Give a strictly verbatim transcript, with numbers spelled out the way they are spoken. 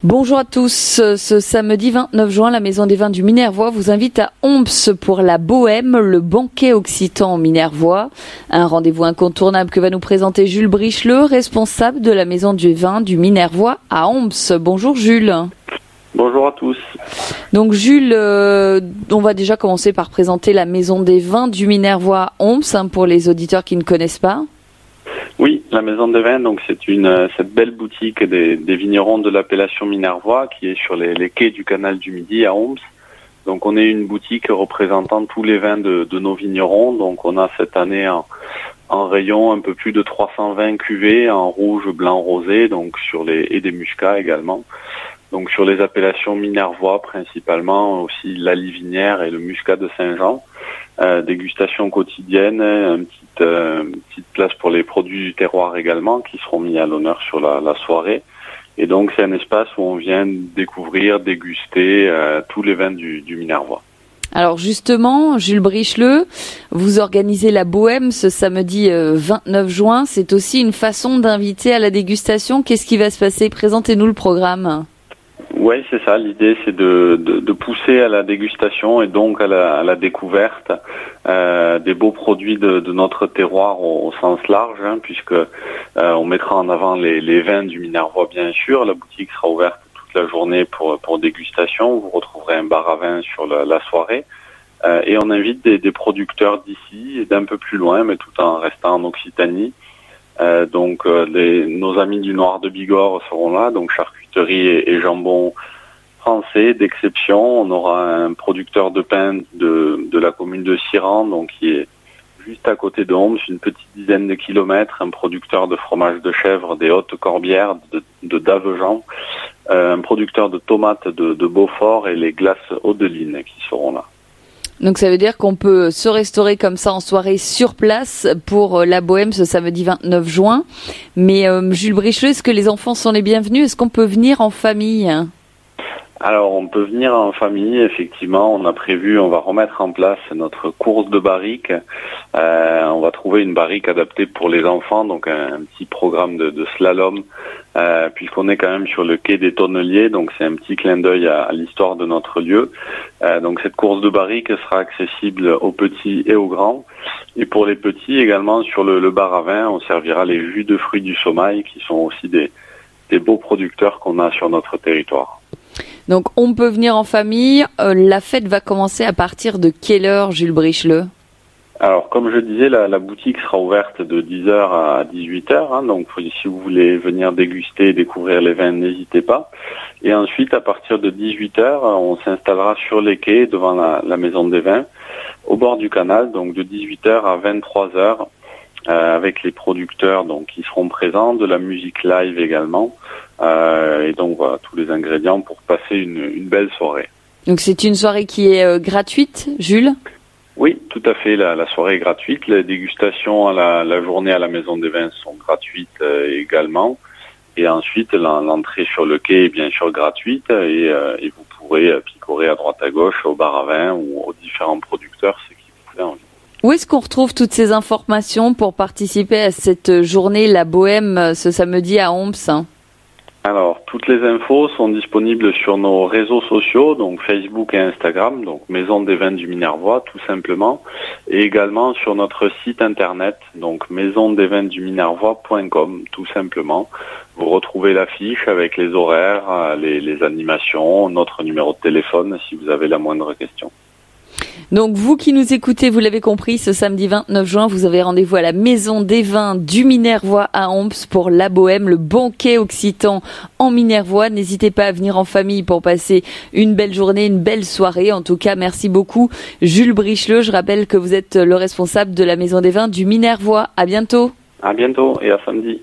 Bonjour à tous. Ce samedi vingt-neuf juin, la Maison des Vins du Minervois vous invite à Homs pour la Bohème, le banquet occitan minervois. Un rendez-vous incontournable que va nous présenter Jules Bricheleux, responsable de la Maison des Vins du Minervois à Homs. Bonjour Jules. Bonjour à tous. Donc Jules, euh, on va déjà commencer par présenter la Maison des Vins du Minervois à Homs, hein, pour les auditeurs qui ne connaissent pas. Oui, la Maison des Vins, donc c'est une cette belle boutique des, des vignerons de l'appellation Minervois qui est sur les, les quais du canal du Midi à Homs. Donc on est une boutique représentant tous les vins de, de nos vignerons. Donc on a cette année en, en rayon un peu plus de trois cent vingt cuvées en rouge, blanc, rosé, donc sur les et des muscats également. Donc sur les appellations Minervois principalement, aussi la Livinière et le muscat de Saint-Jean. Euh, dégustation quotidienne, une petite, euh, une petite place pour les produits du terroir également qui seront mis à l'honneur sur la, la soirée. Et donc c'est un espace où on vient découvrir, déguster euh, tous les vins du, du Minervois. Alors justement, Jules Bricheleux, vous organisez la Bohème ce samedi vingt-neuf juin. C'est aussi une façon d'inviter à la dégustation. Qu'est-ce qui va se passer? Présentez-nous le programme. Oui, c'est ça. L'idée, c'est de, de, de pousser à la dégustation et donc à la, à la découverte euh, des beaux produits de, de notre terroir au, au sens large, hein, puisque euh, on mettra en avant les, les vins du Minervois, bien sûr. La boutique sera ouverte toute la journée pour, pour dégustation. Vous retrouverez un bar à vin sur la, la soirée. Euh, et on invite des, des producteurs d'ici et d'un peu plus loin, mais tout en restant en Occitanie. Euh, donc euh, les, nos amis du Noir de Bigorre seront là, donc charcuterie et, et jambon français d'exception. On aura un producteur de pain de, de la commune de Siran, donc qui est juste à côté de Homs, une petite dizaine de kilomètres, un producteur de fromage de chèvre des Hautes-Corbières, de, de Davejean, euh, un producteur de tomates de, de Beaufort et les glaces Audeline qui seront là. Donc ça veut dire qu'on peut se restaurer comme ça en soirée sur place pour la Bohème ce samedi vingt-neuf juin. Mais euh, Jules Bricheleux, est-ce que les enfants sont les bienvenus? Est-ce qu'on peut venir en famille? Alors on peut venir en famille, effectivement. On a prévu, on va remettre en place notre course de barrique. Euh, on va trouver une barrique adaptée pour les enfants, donc un, un petit programme de, de slalom, euh, puisqu'on est quand même sur le quai des Tonneliers, donc c'est un petit clin d'œil à, à l'histoire de notre lieu. Euh, donc cette course de barrique sera accessible aux petits et aux grands. Et pour les petits également, sur le, le bar à vin, on servira les jus de fruits du Sommail, qui sont aussi des, des beaux producteurs qu'on a sur notre territoire. Donc on peut venir en famille. Euh, la fête va commencer à partir de quelle heure, Jules Bricheleux? Alors, comme je disais, la, la boutique sera ouverte de dix heures à dix-huit heures. Hein, donc, si vous voulez venir déguster et découvrir les vins, n'hésitez pas. Et ensuite, à partir de dix-huit heures, on s'installera sur les quais devant la, la Maison des Vins, au bord du canal, donc de dix-huit heures à vingt-trois heures, euh, avec les producteurs donc qui seront présents, de la musique live également. Euh, et donc, voilà, tous les ingrédients pour passer une, une belle soirée. Donc, c'est une soirée qui est euh, gratuite, Jules ? Oui, tout à fait. La, la soirée est gratuite. Les dégustations à la, la journée à la Maison des Vins sont gratuites euh, également. Et ensuite, l'entrée sur le quai est bien sûr gratuite et, euh, et vous pourrez euh, picorer à droite à gauche au bar à vin ou aux différents producteurs, ce qui vous plaît envie. Où est-ce qu'on retrouve toutes ces informations pour participer à cette journée, la Bohème, ce samedi à Homs ? Alors, toutes les infos sont disponibles sur nos réseaux sociaux, donc Facebook et Instagram, donc Maison des Vins du Minervois, tout simplement, et également sur notre site internet, donc maison des vins du minervois point com, tout simplement. Vous retrouvez l'affiche avec les horaires, les, les animations, notre numéro de téléphone si vous avez la moindre question. Donc vous qui nous écoutez, vous l'avez compris, ce samedi vingt-neuf juin, vous avez rendez-vous à la Maison des Vins du Minervois à Homs pour la Bohème, le banquet occitan en Minervois. N'hésitez pas à venir en famille pour passer une belle journée, une belle soirée. En tout cas, merci beaucoup Jules Bricheleux. Je rappelle que vous êtes le responsable de la Maison des Vins du Minervois. À bientôt. À bientôt et à samedi.